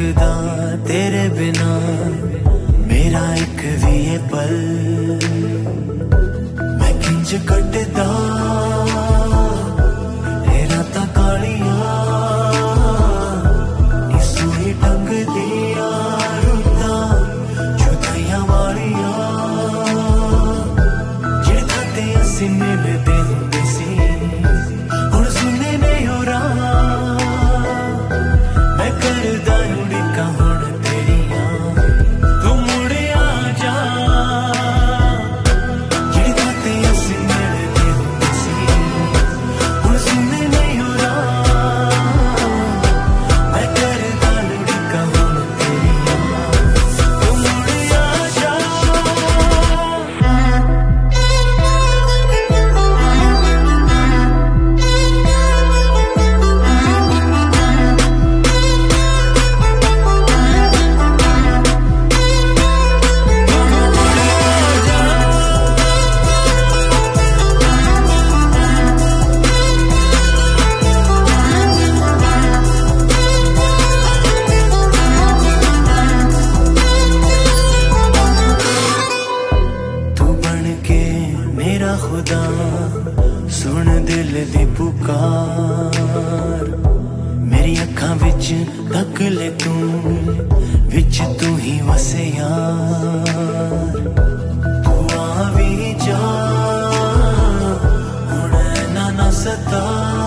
लगदा तेरे बिना मेरा एक भी ये पल। मैं किंज कटदा रातां कालियां इस ही ढंग दिया रुतां जुदाइयां वालियां जिहड़े ते असीं मिलदे हुंदे सी हुण सुनने नहीं हो रहा। मैं करदा उड़ीकां हुण तेरियां तू मुड़ आ जा जिहड़े ते असीं मिलदे हुंदे सी हुण सुनने नहीं हो रहा। मैं करदा उड़ीकां हुण तेरियां तू मुड़ आ जा। तू बन के मेरा खुदा सुन दिल दी पुकार मेरी अखां विच तक ले तू विच तू ही वसे यार। तू आ भी जा हुण ना सता